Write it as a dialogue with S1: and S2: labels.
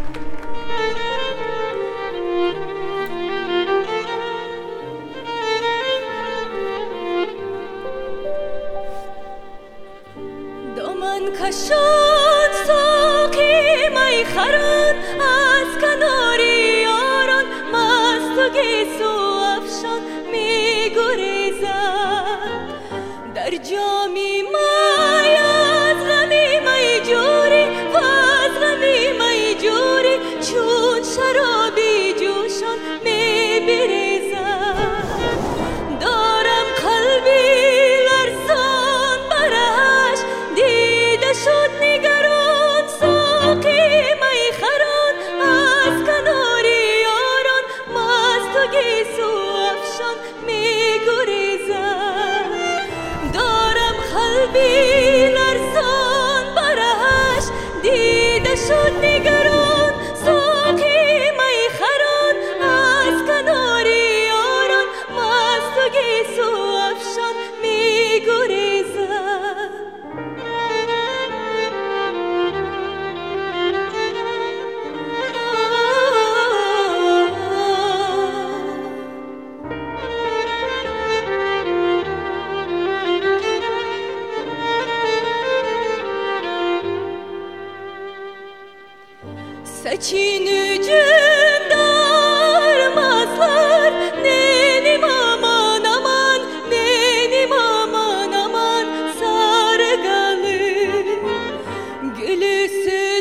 S1: دامن کشان ساقی میخران از کنار یاران مست و گیسو افشان میگریزد در جامی می از غمی می جوری و از غمی می جوری چون شرابی جوشان میبریزد دارم قلبی لرزان برش دیده شد نگران ساقی میخران از کنار یاران مست و گیسو افشان میگریزد دارم قلبی لرزان برش دیده شد نگران ساقی میخران از کنار یاران مست و گیسو افشان میگریزد Saçını cümdarmazlar nenim aman aman nenim aman aman sargalı gülüsü